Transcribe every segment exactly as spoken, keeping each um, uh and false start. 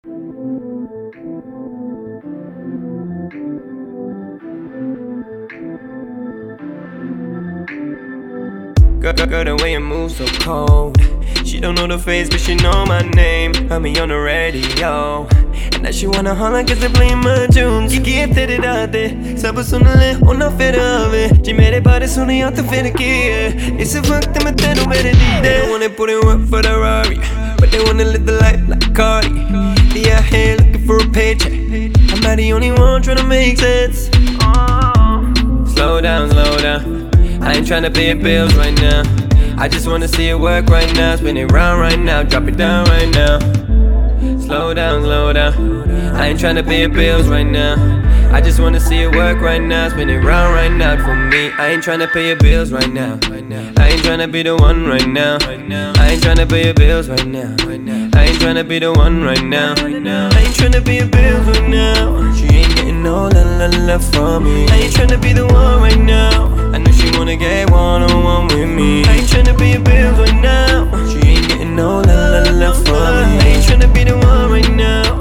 Girl, girl, girl, the way you move so cold. She don't know the face, but she know my name. Heard me on the radio. And now she wanna holler cause they playing my tunes. Gifted it out there. Sabe suonare una fede. Ci mere pare sono io te fede che. E se fuck them and they don't better need. They don't wanna put in work for the Rari, but they wanna live the life like Cardi. They out here looking for a paycheck. I'm not the only one trying to make sense. Slow down, slow down. I ain't tryna pay your bills right now. I just wanna see it work right now. Spin it round right now, drop it down right now. Slow down, slow down. I ain't tryna pay your bills right now. I just wanna see it work right now. Spin it round right now for me. I ain't tryna pay your bills right now. I ain't tryna be the one right now. I ain't tryna pay your bills right now. I ain't tryna be the one right now. I ain't tryna pay your bills right now. She ain't getting no la la la from me. I ain't tryna be the one right now. I know she wanna get one on one with me. I ain't tryna pay your bills right now. She ain't getting no la la la from me. I ain't tryna be the one right now.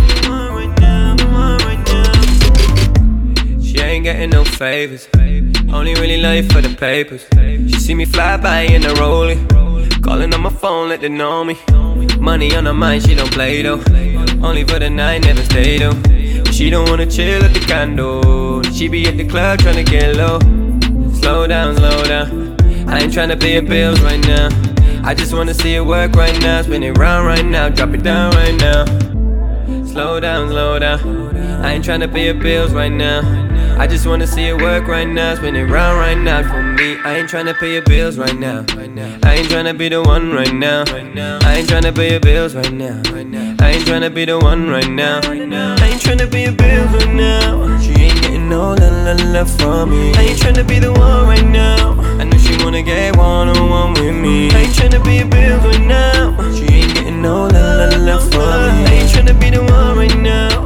She ain't getting no favors. Only really love you for the papers. She see me fly by in a rollie. Calling on my phone, let them know me. Money on her mind, she don't play though. Only for the night, never stay though. She don't wanna chill at the condo. She be at the club tryna get low. Slow down, slow down. I ain't tryna pay your bills right now. I just wanna see it work right now. Spin it round right now, drop it down right now. Slow down, slow down. I ain't tryna pay your bills right now. I just wanna see it work right now. Spin it round right now for me. I ain't tryna pay your bills right now. I ain't tryna be the one right now. I ain't tryna pay your bills right now. I ain't tryna be the one right now. I ain't tryna pay your bills right now. She ain't getting no la la la from me. I ain't tryna be the one right now. I know she wanna get one on one with me. I ain't tryna pay your bills right now. She ain't getting no la la la from me. I ain't tryna be the one right now.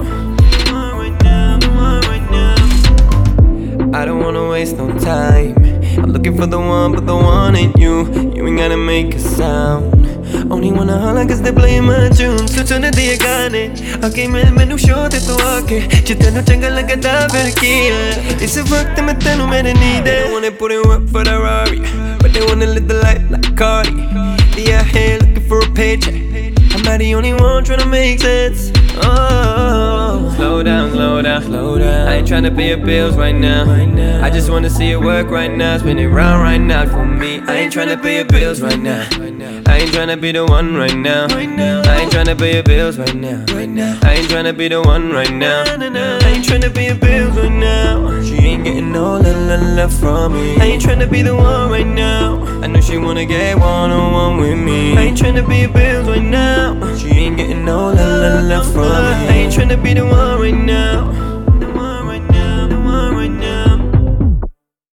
I don't wanna waste no time. I'm looking for the one, but the one ain't you. You ain't gotta make a sound. Only wanna holler cause they playing my tunes. Tu sono di gane. Ok, me menu show te tu ake. Ci te no changa la gata perché. It's a fuck them and they don't matter need. They don't wanna put in work for the Rari, but they wanna live the life like Cardi. They out here looking for a paycheck. I'm not the only one tryna make sense. Oh, slow down, slow down, slow down. I ain't tryna pay your bills right now. I just wanna see it work right now. Spin it round right now for me. I ain't tryna pay your bills right now. I ain't tryna be the one right now. I ain't tryna pay your bills right now. I ain't tryna be the one right now. I ain't tryna pay your bills right now. She ain't getting no la la la from me. I ain't tryna be the one right now. I know she wanna get one on one with me. I ain't tryna pay your bills right now. She ain't getting no la la la from me. I ain't tryna be the one right now.